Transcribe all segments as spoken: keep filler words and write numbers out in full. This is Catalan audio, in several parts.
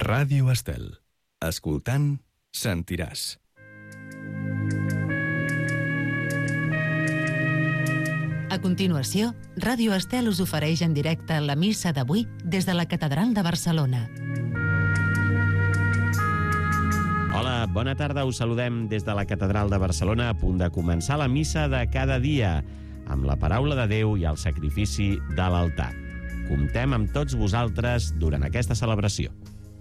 Ràdio Estel. Escoltant, sentiràs. A continuació, Ràdio Estel us ofereix en directe la missa d'avui des de la Catedral de Barcelona. Hola, bona tarda. Us saludem des de la Catedral de Barcelona, a punt de començar la missa de cada dia, amb la paraula de Déu i el sacrifici de l'altar. Comptem amb tots vosaltres durant aquesta celebració.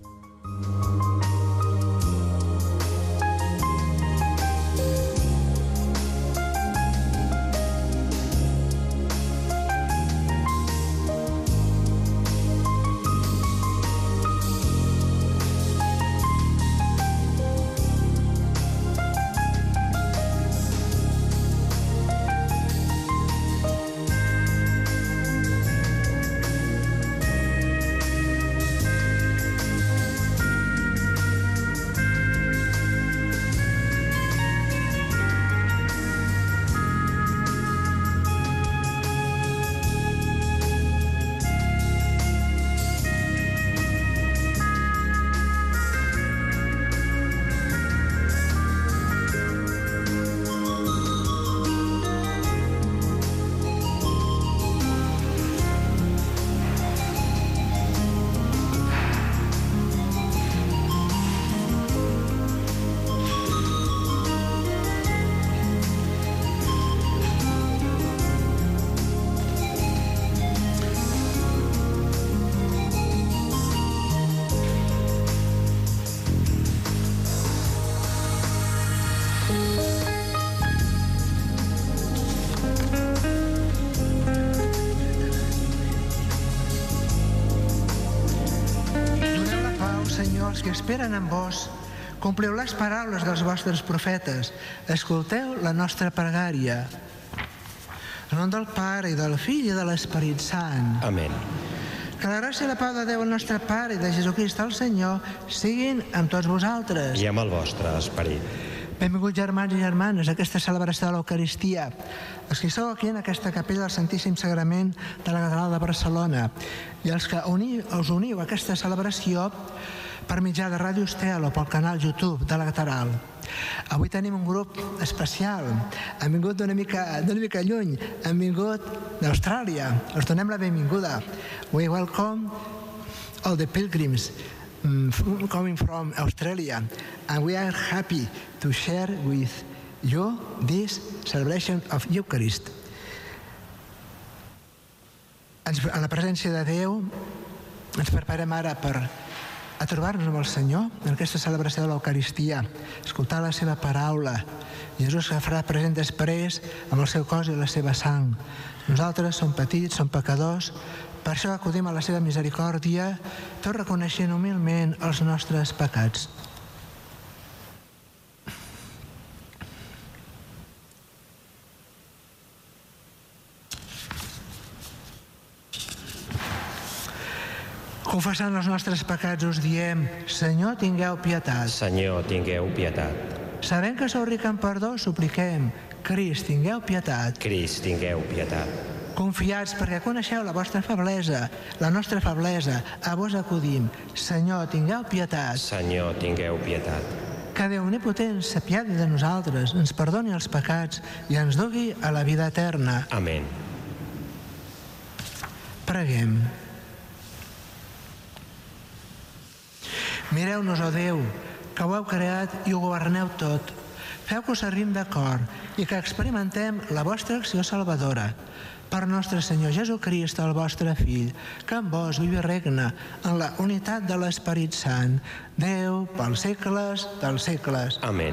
Que esperen en vos, compliu les paraules dels vostres profetes, escolteu la nostra pregària. En nom del Pare, i del Fill, i de l'Esperit Sant. Amén. Que la gràcia i la pau de Déu, el nostre Pare, i de Jesucrist, el Senyor, siguin amb tots vosaltres. I amb el vostre esperit. Benvinguts, germans i germanes, a aquesta celebració de l'Eucaristia. Els que sou aquí en aquesta capella del Santíssim Sagrament de la Catedral de Barcelona, i els que uni, us uniu a aquesta celebració per mitjà de Ràdio Estel o pel canal YouTube de la Catedral. Avui tenim un grup especial. Han vingut d'una mica, d'una mica lluny. Han vingut d'Austràlia. Els donem la benvinguda. We welcome all the pilgrims um, coming from Australia, and we are happy to share with you this celebration of Eucharist. En la presència de Déu ens preparem ara per a trobar-nos amb el Senyor en aquesta celebració de l'Eucaristia, escoltar la seva paraula. Jesús que farà present després amb el seu cos i la seva sang. Nosaltres som petits, som pecadors, per això acudim a la seva misericòrdia, tot reconeixent humilment els nostres pecats. Confessant els nostres pecats us diem: Senyor, tingueu pietat. Senyor, tingueu pietat. Sabent que sou ric en perdó, supliquem: Crist, tingueu pietat. Crist, tingueu pietat. Confiats perquè coneixeu la vostra feblesa, la nostra feblesa, a vos acudim: Senyor, tingueu pietat. Senyor, tingueu pietat. Que Déu omnipotent s'apiadi de nosaltres, ens perdoni els pecats i ens dugui a la vida eterna. Amén. Preguem. Mireu-nos, ó Déu, que ho heu creat i ho governeu tot. Feu que us servim d'acord i que experimentem la vostra acció salvadora. Per nostre Senyor Jesucrist, el vostre Fill, que amb vos viu i regna en la unitat de l'Esperit Sant, Déu pels segles dels segles. Amén.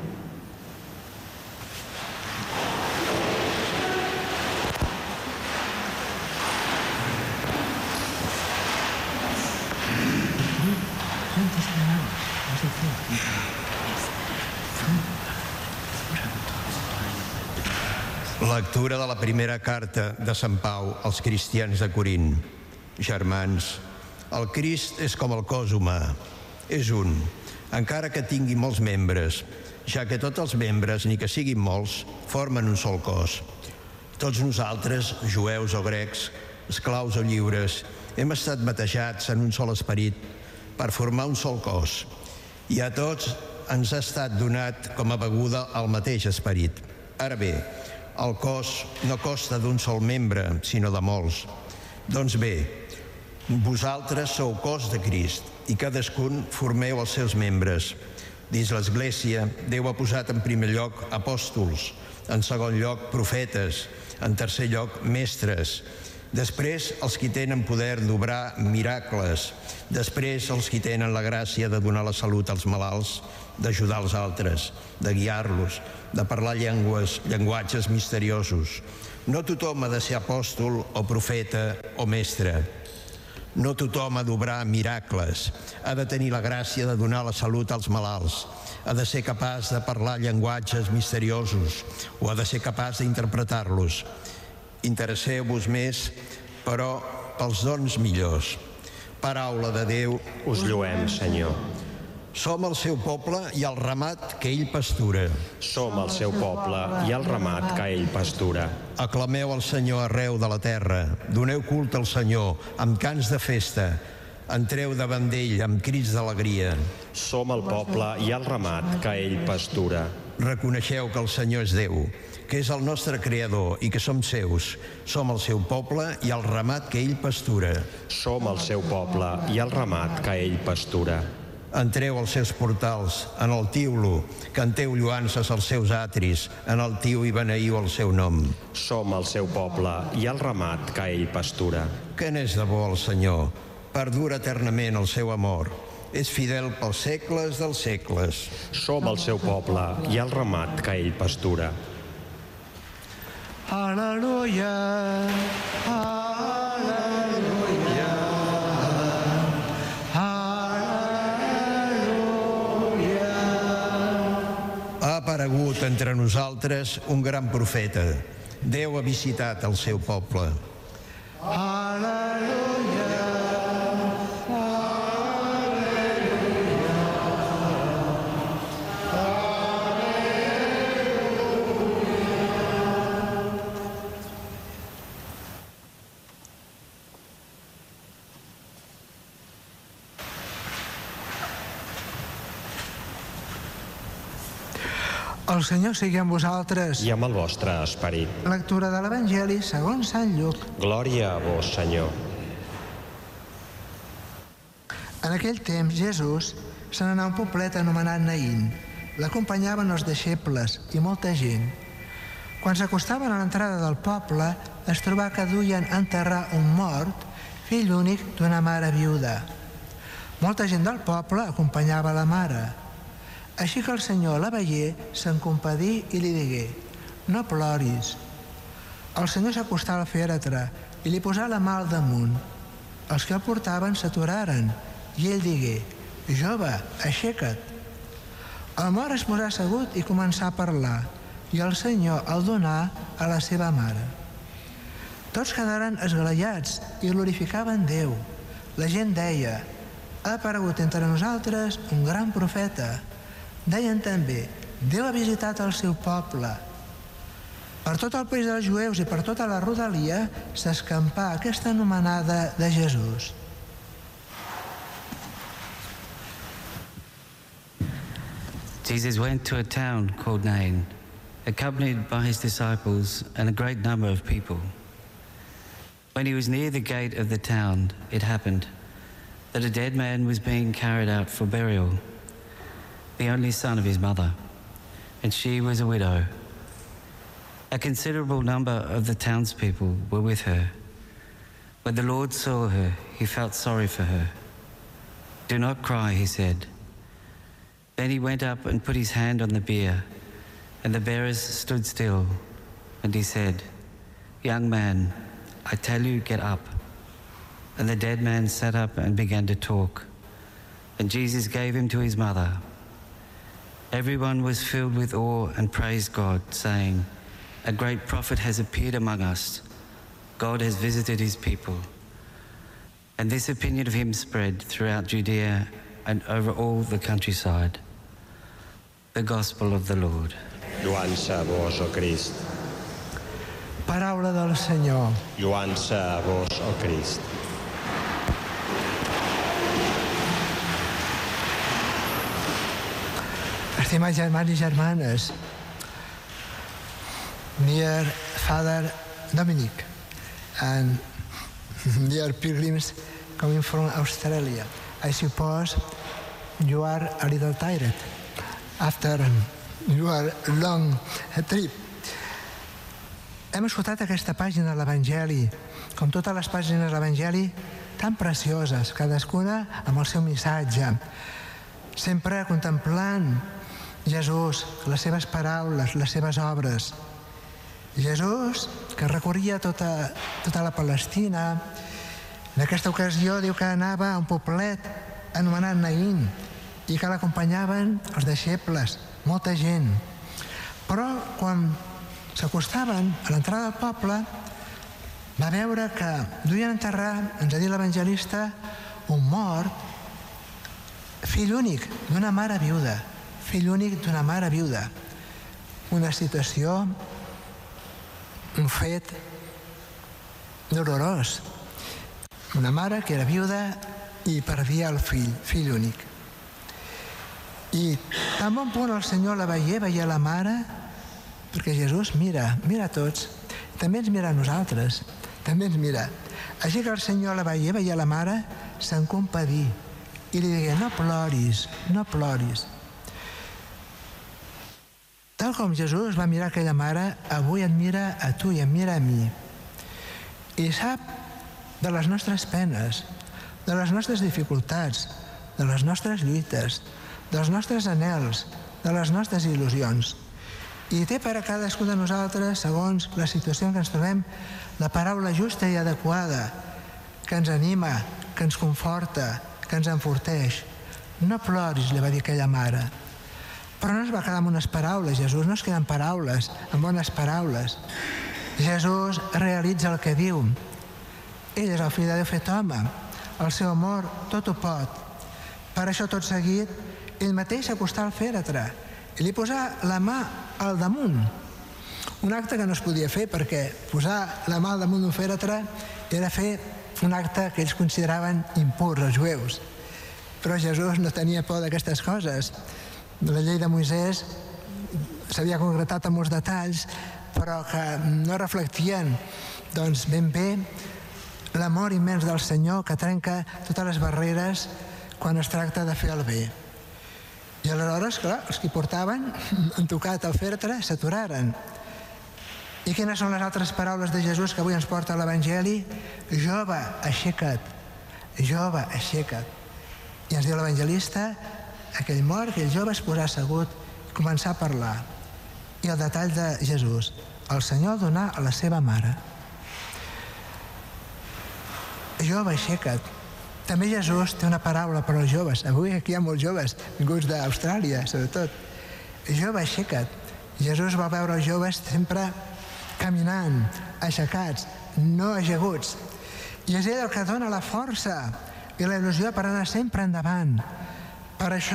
Lectura de la primera carta de Sant Pau als cristians de Corint. Germans, el Crist és com el cos humà, és un, encara que tingui molts membres, ja que tots els membres, ni que siguin molts, formen un sol cos. Tots nosaltres, jueus o grecs, esclaus o lliures, hem estat batejats en un sol esperit per formar un sol cos. I a tots ens ha estat donat com a beguda el mateix esperit. Ara bé, el cos no consta d'un sol membre, sinó de molts. Doncs bé, vosaltres sou cos de Crist i cadascun formeu els seus membres. Dins l'Església, Déu ha posat en primer lloc apòstols, en segon lloc profetes, en tercer lloc mestres, després els qui tenen poder d'obrar miracles, després els qui tenen la gràcia de donar la salut als malalts, d'ajudar els altres, de guiar-los, de parlar llengües, llenguatges misteriosos. No tothom ha de ser apòstol o profeta o mestre. No tothom ha d'obrar miracles, ha de tenir la gràcia de donar la salut als malalts, ha de ser capaç de parlar llenguatges misteriosos o ha de ser capaç d'interpretar-los. Interesseu-vos més, però, pels dons millors. Paraula de Déu. Us lloem, Senyor. Som el seu poble i el ramat que ell pastura. Som el seu poble i el ramat que ell pastura. Aclameu el Senyor arreu de la terra. Doneu culte al Senyor amb cants de festa. Entreu davant d'ell amb crits d'alegria. Som el poble i el ramat que ell pastura. Reconeixeu que el Senyor és Déu, que és el nostre Creador i que som seus. Som el seu poble i el ramat que ell pastura. Som el seu poble i el ramat que ell pastura. Entreu als seus portals, enaltiu-lo, canteu lloances als seus atris, enaltiu i beneiu el seu nom. Som el seu poble i el ramat que ell pastura. Que n'és de bo el Senyor, perdura eternament el seu amor. És fidel pels segles dels segles. Som el seu poble i el ramat que ell pastura. Aleluia, aleluia, aleluia. Ha aparegut entre nosaltres un gran profeta. Déu ha visitat el seu poble. Aleluia. El Senyor sigui amb vosaltres. I amb el vostre esperit. Lectura de l'Evangeli segons Sant Lluc. Glòria a vos, Senyor. En aquell temps, Jesús se n'anà a un poblet anomenat Naïn. L'acompanyaven els deixebles i molta gent. Quan s'acostaven a l'entrada del poble, es trobà que duien a enterrar un mort, fill únic d'una mare viuda. Molta gent del poble acompanyava la mare. Així que el Senyor la veié, se'n compadí i li digué: no ploris. El Senyor s'acostà al fèretre i li posà la mà al damunt. Els que el portaven s'aturaren i ell digué: jove, aixeca't. El mort es posà assegut i començà a parlar, i el Senyor el donà a la seva mare. Tots quedaren esglaiats i glorificaven Déu. La gent deia: ha aparegut entre nosaltres un gran profeta. Deien també: Déu ha visitat el seu poble. Per tot el país dels jueus i per tota la rodalia s'escampà aquesta anomenada de Jesús. Jesus went to a town called Nain, accompanied by his disciples and a great number of people. When he was near the gate of the town, it happened that a dead man was being carried out for burial, the only son of his mother, and she was a widow. A considerable number of the townspeople were with her. When the Lord saw her, he felt sorry for her. Do not cry, he said. Then he went up and put his hand on the bier, and the bearers stood still, and he said, young man, I tell you, get up. And the dead man sat up and began to talk, and Jesus gave him to his mother. Everyone was filled with awe and praised God, saying, a great prophet has appeared among us. God has visited his people. And this opinion of him spread throughout Judea and over all the countryside. The Gospel of the Lord. Lloança a vos, o Crist. Paraula del Senyor. Lloança a vos, o Crist. Estimats germans i germanes, dear Father Dominic and dear pilgrims coming from Australia, I suppose you are a little tired after your long trip. Hem escoltat aquesta pàgina de l'Evangeli, com totes les pàgines de l'Evangeli, tan precioses, cadascuna amb el seu missatge, sempre contemplant Jesús, les seves paraules, les seves obres. Jesús, que recorria tota, tota la Palestina, en aquesta ocasió diu que anava a un poblet anomenat Naïn i que l'acompanyaven els deixebles, molta gent. Però quan s'acostaven a l'entrada del poble va veure que duien a enterrar, ens ha dit l'evangelista, un mort, fill únic d'una mare viuda, fill únic d'una mare viuda. Una situació, un fet dolorós. Una mare que era viuda i perdia el fill, fill únic. I tan bon punt el Senyor la veié, veia la mare, perquè Jesús mira, mira a tots, també ens mira a nosaltres, també ens mira. Així que el Senyor la veié, veia la mare, se'n compadí i li digué, no ploris, no ploris. Tal com Jesús va mirar aquella mare, avui et mira a tu i em mira a mi. I sap de les nostres penes, de les nostres dificultats, de les nostres lluites, dels nostres anhels, de les nostres il·lusions. I té per a cadascú de nosaltres, segons la situació en què ens trobem, la paraula justa i adequada, que ens anima, que ens conforta, que ens enforteix. No ploris, li va dir aquella mare. Però no es va quedar amb unes paraules. Jesús no es queda en paraules, en bones paraules. Jesús realitza el que diu. Ell és el fill de Déu fet home. El seu amor tot ho pot. Per això, tot seguit, ell mateix s'acostà al fèretre i li posà la mà al damunt. Un acte que no es podia fer, perquè posar la mà al damunt d'un fèretre era fer un acte que ells consideraven impur, els jueus. Però Jesús no tenia por d'aquestes coses. La llei de Moisès s'havia concretat en molts detalls, però que no reflectien doncs, ben bé l'amor immens del Senyor que trenca totes les barreres quan es tracta de fer el bé. I aleshores, clar, els que portaven, han tocat el fèretre, s'aturaren. I quines són les altres paraules de Jesús que avui ens porta l'Evangeli? Jove, aixeca't. Jove, aixeca't. I ens diu l'evangelista, aquell mort, aquell jove es posà assegut i començà a parlar. I el detall de Jesús, el Senyor donà a la seva mare. Jove, aixeca't. També Jesús té una paraula per als joves. Avui aquí hi ha molts joves, vinguts d'Austràlia, sobretot. Jove, aixeca't. Jesús va veure els joves sempre caminant, aixecats, no ajaguts. I és ell el que dona la força i la il·lusió per anar sempre endavant. Per això,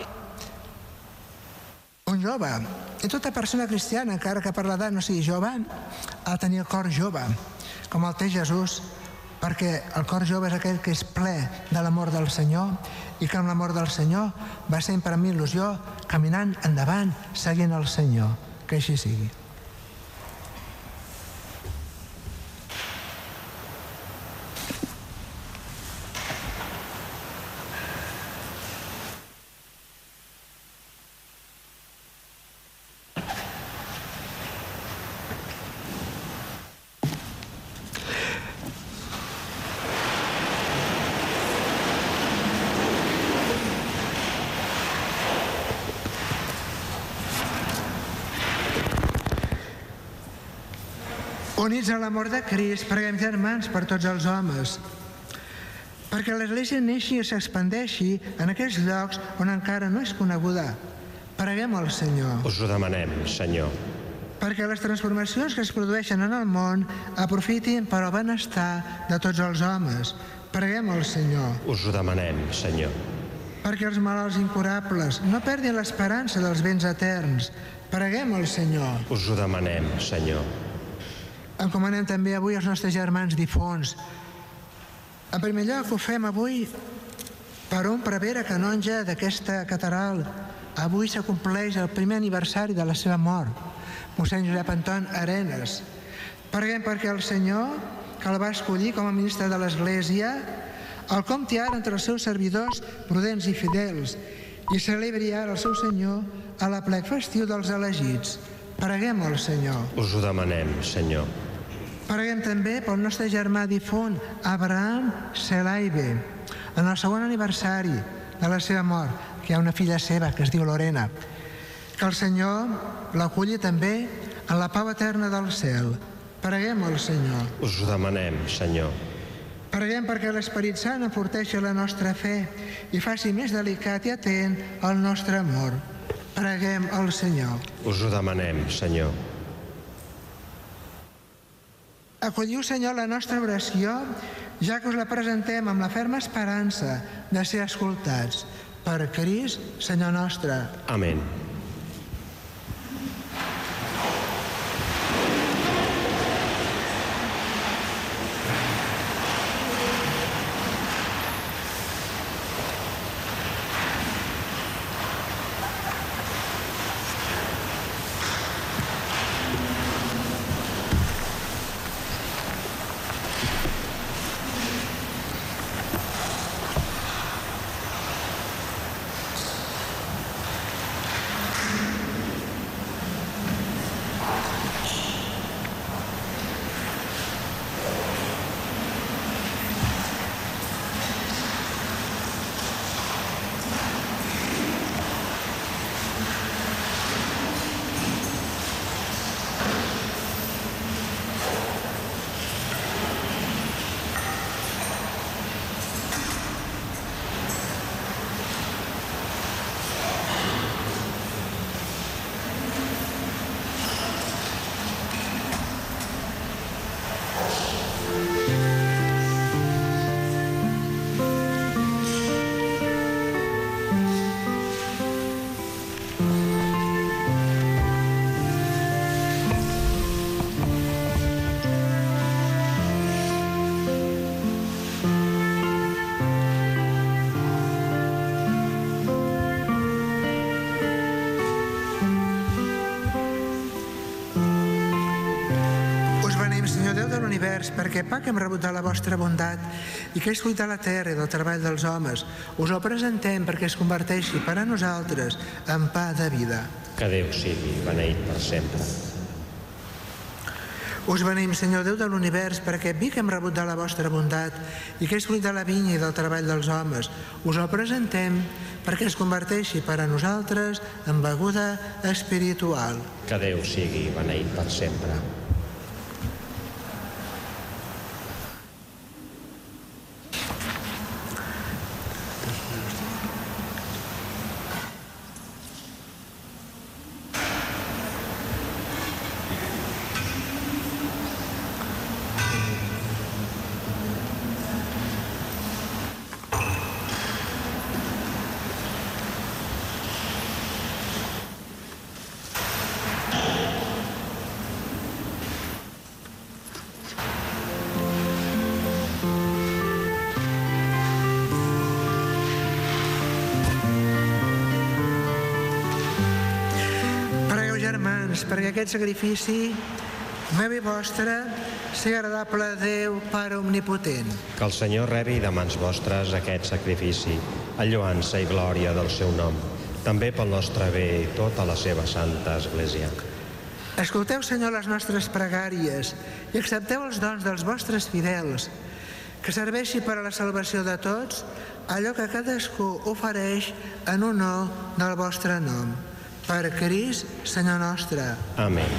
un jove, i tota persona cristiana, encara que per l'edat no sigui jove, ha de tenir el cor jove, com el té Jesús, perquè el cor jove és aquell que és ple de l'amor del Senyor i que amb l'amor del Senyor va sempre amb il·lusió, caminant endavant, seguint el Senyor. Que així sigui. Units a l'amor de Crist, preguem, germans, per tots els homes, perquè l'Església neixi i s'expandeixi en aquells llocs on encara no és coneguda. Preguem al Senyor. Us ho demanem, Senyor. Perquè les transformacions que es produeixen en el món aprofitin per al benestar de tots els homes. Preguem al Senyor. Us ho demanem, Senyor. Perquè els malalts incurables no perdin l'esperança dels béns eterns. Preguem al Senyor. Us ho demanem, Senyor. Encomanem també avui els nostres germans difunts. En primer lloc, ho fem avui per un prevere canonge d'aquesta catedral, avui s'acompleix el primer aniversari de la seva mort, mossèn Josep Anton Arenas. Preguem perquè el Senyor, que el va escollir com a ministre de l'Església, el compti ara entre els seus servidors prudents i fidels i celebri ara el seu Senyor a l'aplec festiu dels elegits. Preguem al Senyor. Us ho demanem, Senyor. Preguem també pel nostre germà difunt, Abraham Selaibe, en el segon aniversari de la seva mort, que hi ha una filla seva que es diu Lorena. Que el Senyor l'aculli també en la pau eterna del cel. Preguem al Senyor. Us ho demanem, Senyor. Preguem perquè l'Esperit Sant enforteixi la nostra fe i faci més delicat i atent el nostre amor. Preguem al Senyor. Us ho demanem, Senyor. Acolliu, Senyor, la nostra oració, ja que us la presentem amb la ferma esperança de ser escoltats. Per Crist, Senyor nostre. Amén. Perquè pa que hem rebut de la vostra bondat i que és fruit de la terra i del treball dels homes, us el presentem perquè es converteixi per a nosaltres en pa de vida. Que Déu sigui beneït per sempre. Us beneïm, Senyor Déu de l'univers, perquè vi que hem rebut de la vostra bondat i que és fruit de la vinya i del treball dels homes, us el presentem perquè es converteixi per a nosaltres en beguda espiritual. Que Déu sigui beneït per sempre. Perquè aquest sacrifici meu i vostre sigui agradable a Déu, Pare Omnipotent. Que el Senyor rebi de mans vostres aquest sacrifici, en lloança i glòria del seu nom, també pel nostre bé i tota la seva santa Església. Escolteu, Senyor, les nostres pregàries i accepteu els dons dels vostres fidels, que serveixi per a la salvació de tots allò que cadascú ofereix en honor del vostre nom. Per Crist, Senyor nostre. Amén.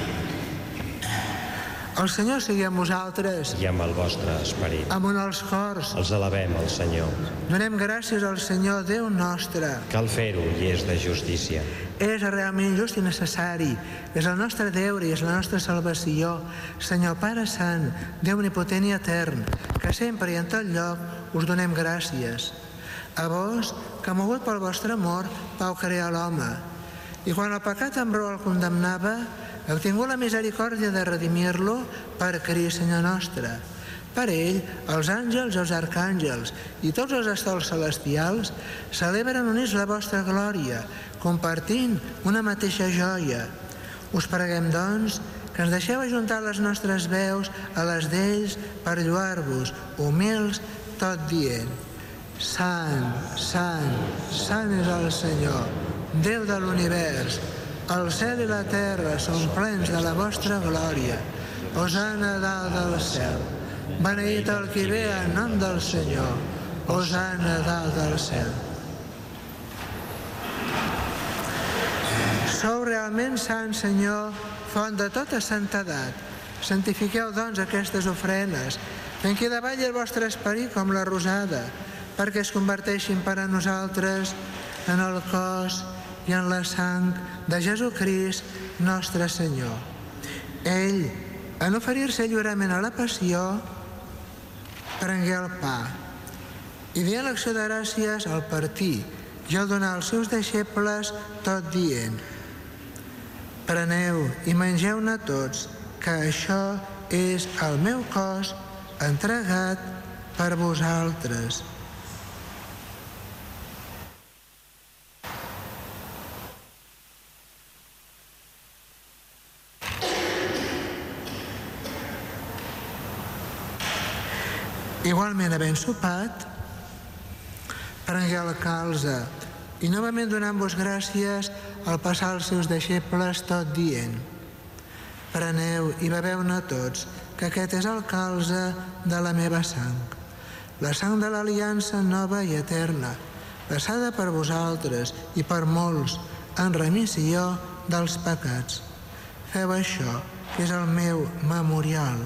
El Senyor sigui amb vosaltres. I amb el vostre esperit. Amunt els cors. Els alabem al Senyor. Donem gràcies al Senyor, Déu nostre. Cal fer-ho i és de justícia. És realment just i necessari. És el nostre deure i és la nostra salvació. Senyor Pare Sant, Déu omnipotent i etern, que sempre i en tot lloc us donem gràcies. A vos, que mogut pel vostre amor, vau crear l'home. I quan el pecat amb raó el condemnava, heu tingut la misericòrdia de redimir-lo per Crist, Senyor nostre. Per ell, els àngels i els arcàngels i tots els estels celestials celebren units la vostra glòria, compartint una mateixa joia. Us preguem, doncs, que ens deixeu ajuntar les nostres veus a les d'ells per lloar-vos, humils, tot dient: Sant, sant, sant és el Senyor, Déu de l'univers. El cel i la terra són plens de la vostra glòria. Hosana dalt del cel. Beneït el qui ve en nom del Senyor. Hosana dalt del cel. Sou realment sant, Senyor, font de tota santedat. Santifiqueu, doncs, aquestes ofrenes, fent que davalli el vostre esperit com la rosada, perquè es converteixin per a nosaltres en el cos i en la sang de Jesucrist, nostre Senyor. Ell, en oferir-se lliurement a la passió, prengué el pa i dient l'acció de gràcies al partir i al donar als seus deixebles, tot dient: Preneu i mengeu-ne tots, que això és el meu cos entregat per vosaltres. Igualment, havent sopat, prengué el calze i novament donant-vos gràcies al passar als seus deixebles, tot dient: Preneu i beveu-ne tots, que aquest és el calze de la meva sang, la sang de l'aliança nova i eterna, passada per vosaltres i per molts en remissió dels pecats. Feu això, que és el meu memorial.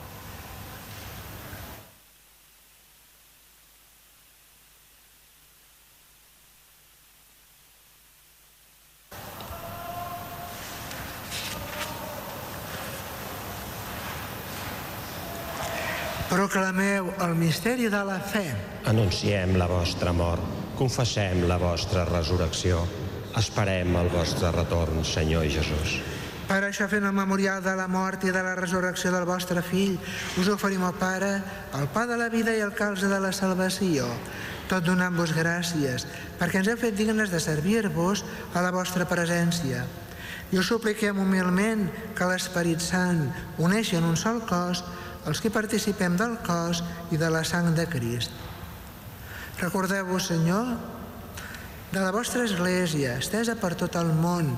Proclameu el misteri de la fe. Anunciem la vostra mort, confessem la vostra resurrecció, esperem el vostre retorn, Senyor Jesús. Per això, fent el memorial de la mort i de la resurrecció del vostre fill, us oferim, al Pare, el pa de la vida i el calze de la salvació, tot donant-vos gràcies, perquè ens heu fet dignes de servir-vos a la vostra presència. I us supliquem humilment que l'Esperit Sant uneixi en un sol cos els que participem del cos i de la sang de Crist. Recordeu-vos, Senyor, de la vostra Església, estesa per tot el món.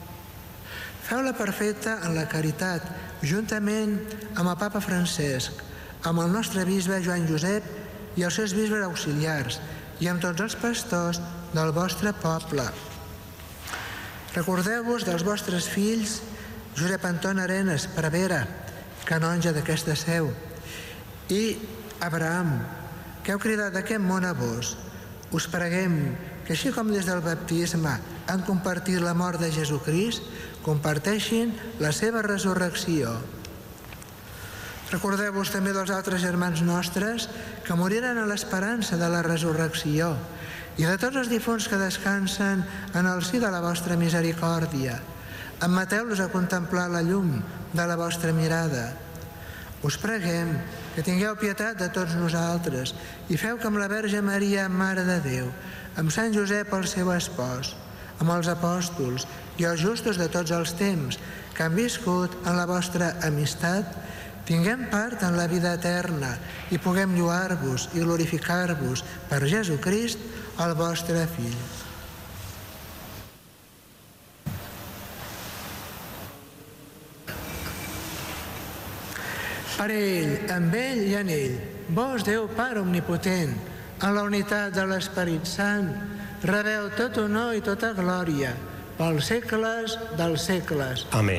Feu-la perfecta en la caritat, juntament amb el Papa Francesc, amb el nostre bisbe Joan Josep i els seus bisbes auxiliars, i amb tots els pastors del vostre poble. Recordeu-vos dels vostres fills, Josep Anton Arenas Prevera, canonge d'aquesta seu, i Abraham, que heu cridat d'aquest món a vos. Us preguem que, així com des del baptisme han compartit la mort de Jesucrist, comparteixin la seva resurrecció. Recordeu-vos també dels altres germans nostres que moriren a l'esperança de la resurrecció i de tots els difunts que descansen en el si de la vostra misericòrdia. Admeteu-los a contemplar la llum de la vostra mirada. Us preguem que tingueu pietat de tots nosaltres i feu que amb la Verge Maria, Mare de Déu, amb Sant Josep, el seu espòs, amb els apòstols i els justos de tots els temps que han viscut en la vostra amistat, tinguem part en la vida eterna i puguem lloar-vos i glorificar-vos per Jesucrist, el vostre Fill. Per ell, amb ell i en ell, vos, Déu Pare omnipotent, en la unitat de l'Esperit Sant, rebeu tot honor i tota glòria, pels segles dels segles. Amén.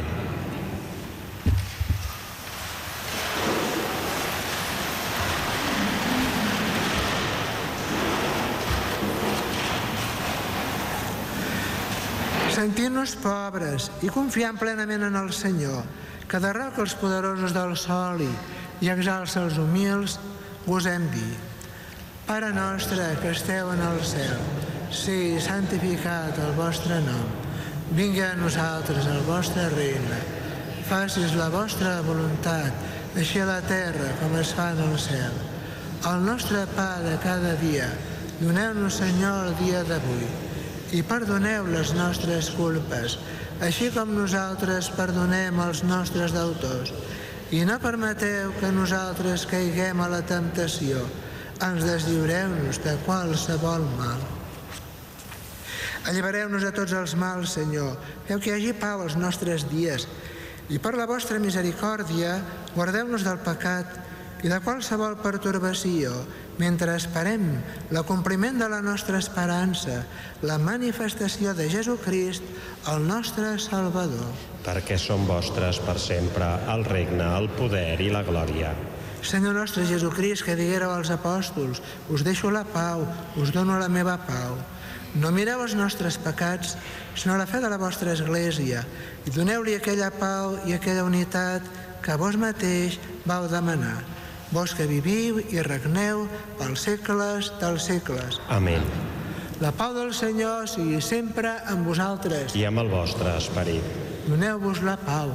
Sentint-nos pobres i confiant plenament en el Senyor, que derroca els poderosos del sol i exalça els humils, gosem dir: Pare nostre que esteu en el cel, sigui santificat el vostre nom, vingui a nosaltres el vostre regne, facis la vostra voluntat, així a la terra com es fa en el cel. El nostre pa de cada dia, doneu-nos, Senyor, el dia d'avui, i perdoneu les nostres culpes, així com nosaltres perdonem els nostres deutors. I no permeteu que nosaltres caiguem a la temptació, ens deslliureu-nos de qualsevol mal. Allibereu-nos de tots els mals, Senyor, feu que hi hagi pau als nostres dies, i per la vostra misericòrdia guardeu-nos del pecat i de qualsevol pertorbació, mentre esperem l'acompliment de la nostra esperança, la manifestació de Jesucrist, el nostre Salvador. Perquè són vostres per sempre el regne, el poder i la glòria. Senyor nostre Jesucrist, que diguéreu als apòstols, us deixo la pau, us dono la meva pau. No mireu els nostres pecats, sinó la fe de la vostra Església, i doneu-li aquella pau i aquella unitat que vos mateix vau demanar. Vos que viviu i regneu pels segles dels segles. Amén. La pau del Senyor sigui sempre amb vosaltres. I amb el vostre esperit. Doneu-vos la pau.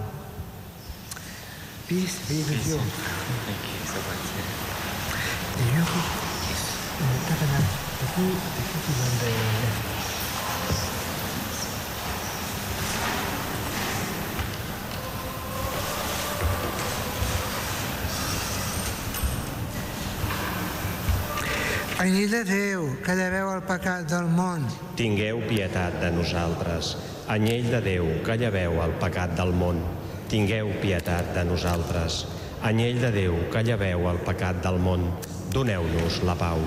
Peace be with you. Thank you so much. Y yo, aquí, aquí donde... Anyell de Déu, que lleveu el pecat del món. Tingueu pietat de nosaltres. Anyell de Déu, que lleveu el pecat del món. Tingueu pietat de nosaltres. Anyell de Déu, que lleveu el pecat del món. Doneu-nos la pau.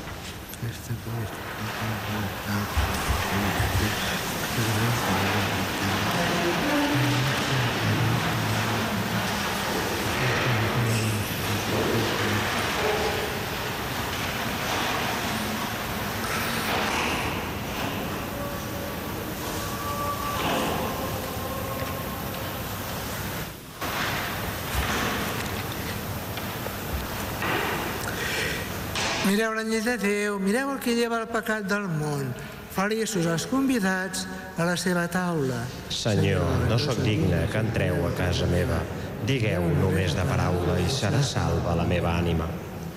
Mireu l'anyell de Déu, mireu el que lleva el pecat del món. Feliços els convidats a la seva taula. Senyor, no sóc digne que entreu a casa meva. Digueu només de paraula i serà salva la meva ànima.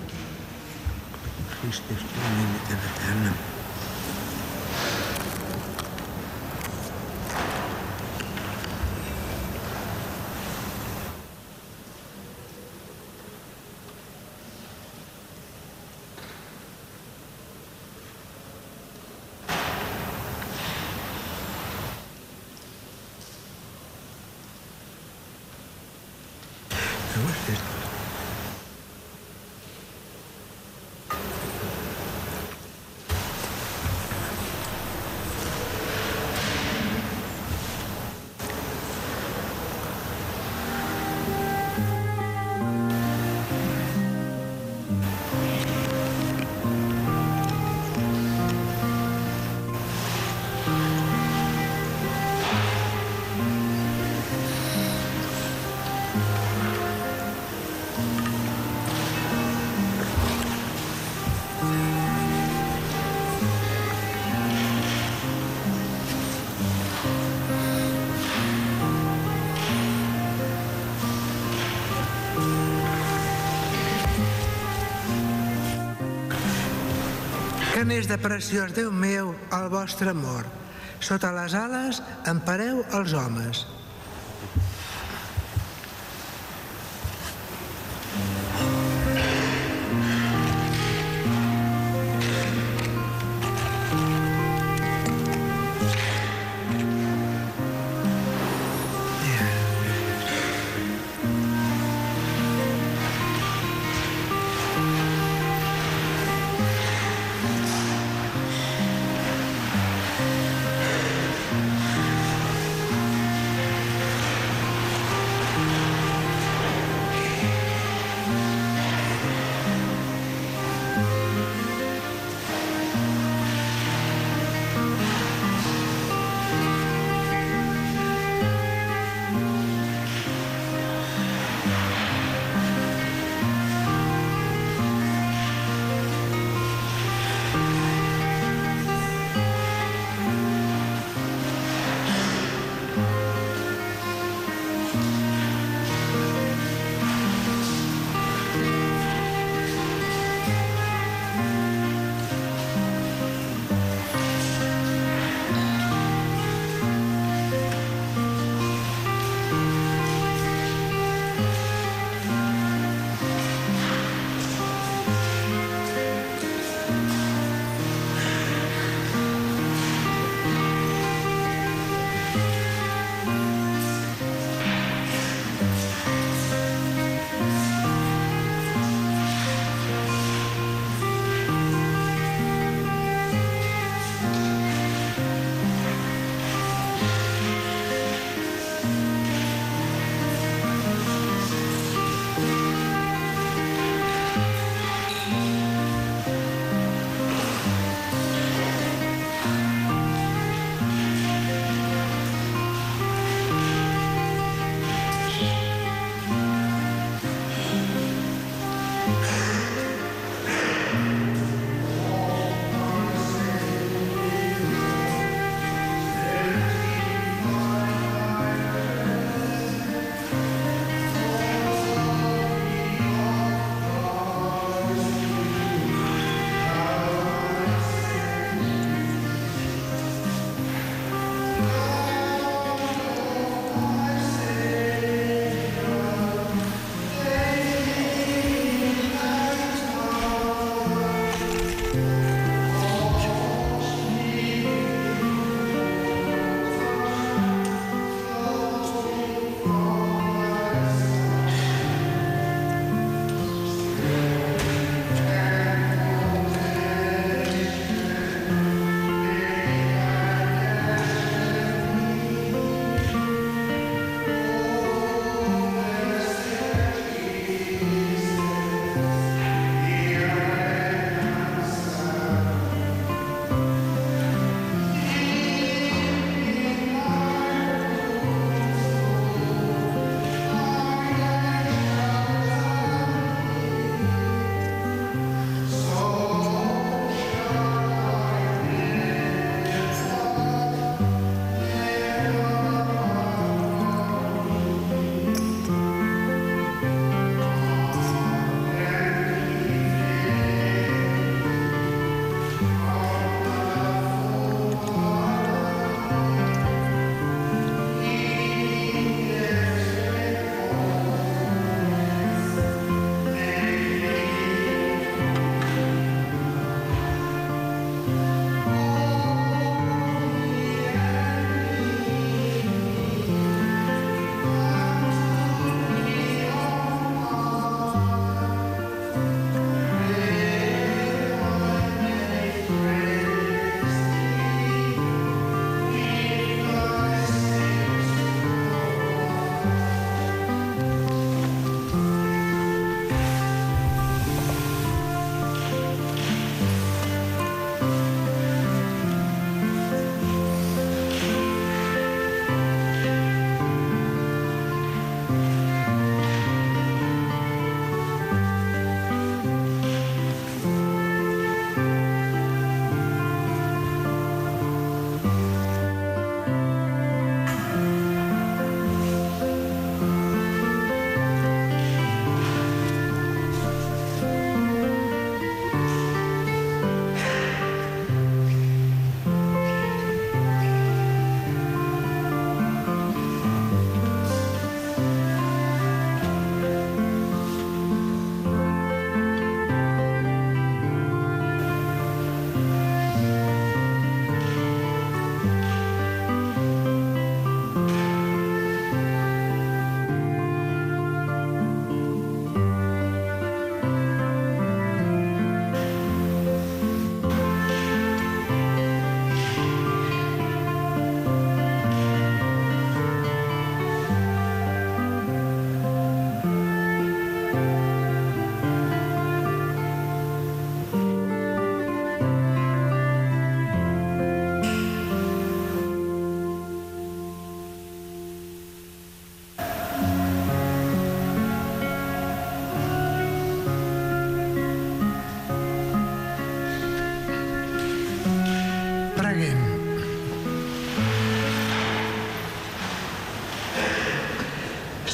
Que n'és de preciós, Déu meu, el vostre amor. Sota les ales empareu els homes.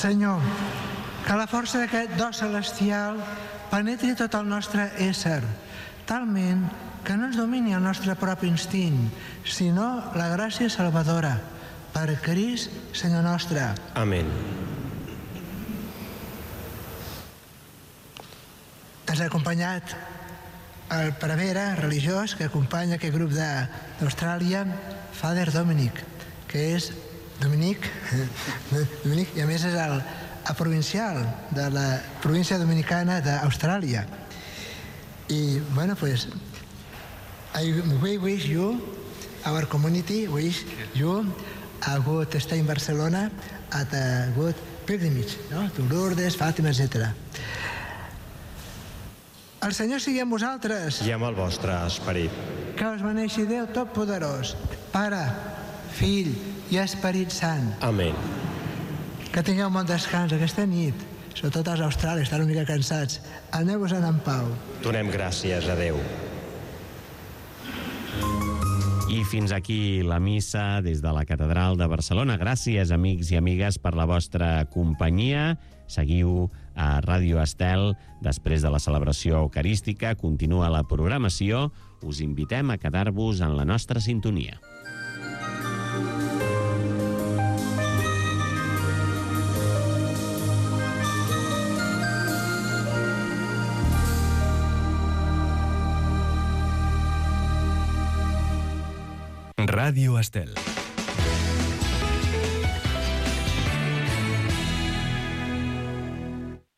Senyor, que la força d'aquest do celestial penetri tot el nostre ésser, talment que no ens domini el nostre propi instint, sinó la gràcia salvadora. Per Crist, Senyor nostre. Amén. Ens ha acompanyat el prevere religiós que acompanya aquest grup d'Austràlia, Father Dominic, que és Dominic, Dominic, i a més és el, el provincial de la província dominicana d'Austràlia. I, bueno, pues, I, we wish you, our community, wish you a good stay in Barcelona at a good pilgrimage, no? To Lourdes, Fàtima, etcètera. El Senyor sigui amb vosaltres. I amb el vostre esperit. Que us beneixi Déu Totpoderós, Pare, Fill i Esperit Sant. Amén. Que tingueu un bon descans aquesta nit, sobretot als australis, estan una mica cansats. Aneu-vos-en en pau. Donem gràcies a Déu. I fins aquí la missa des de la Catedral de Barcelona. Gràcies, amics i amigues, per la vostra companyia. Seguiu a Ràdio Estel. Després de la celebració eucarística, continua la programació. Us invitem a quedar-vos en la nostra sintonia. Ràdio Estel.